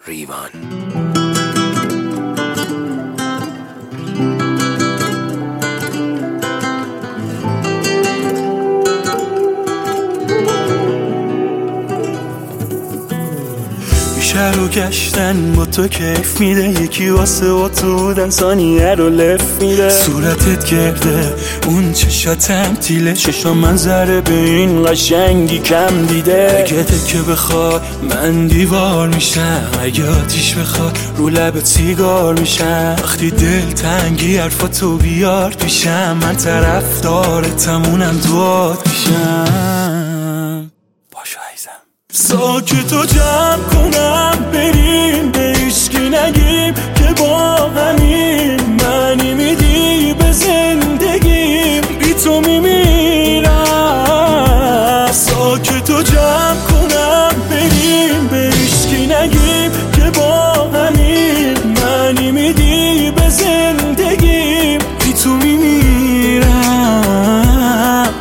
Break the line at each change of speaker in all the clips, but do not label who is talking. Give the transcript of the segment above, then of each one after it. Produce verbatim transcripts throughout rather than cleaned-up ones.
ریوان.
شهر رو گشتن با تو کیف میده، یکی واسه اتو بودن ثانیه رو لف میده. صورتت گرده اون چشاتم تیله، چشا منظره به این قشنگی کم دیده. اگه که بخوای من دیوار میشم، اگه آتیش بخوای رو لبت سیگار میشم. وقتی دل تنگی حرفاتو بیار پیشم، من طرفدارتم اونم دوات میشم. باشو عزیزم ساکتو جمع کنم بریم، به هیچکی نگیم که با همین معنی میدی به زندگیم، بی تو میمیرم. ساکتو جمع کنم بریم، به هیچکی نگیم که با همین معنی میدی به زندگیم، بی تو میمیرم.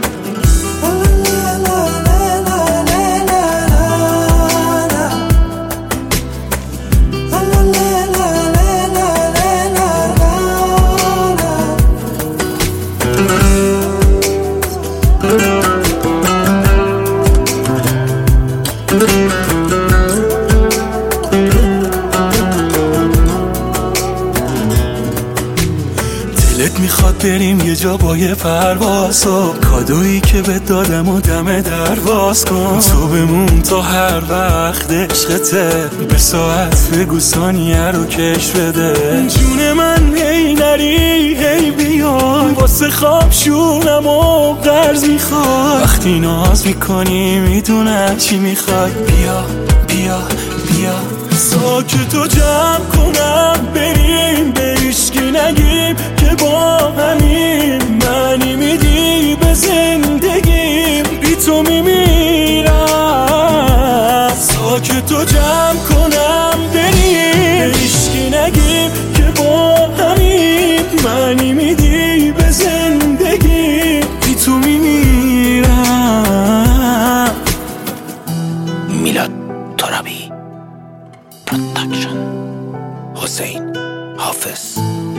دلت میخواد بریم یه جا با یه پرواز، و کادویی که بهت دادم و دم درواز کن. تو بمون تا هر وقت عشقته، به ساعت بگو ثانیه رو کش بده. جون من هی نری هی بیای، واسه خواب شونم و قرض میخوای. وقتی ناز میکنی میدونم چی میخوای، بیا بیا بیا. ساکتو جمع کنم بریم، به هیچکی نگیم که با همین معنی میدی به زندگیم، بی تو میمیرم. ساکتو جمع کنم بریم، به هیچکی نگیم که با همین معنی میدی به زندگیم، بی تو میمیرم.
میلاد ترابی پروداکشن، حسین حافظ.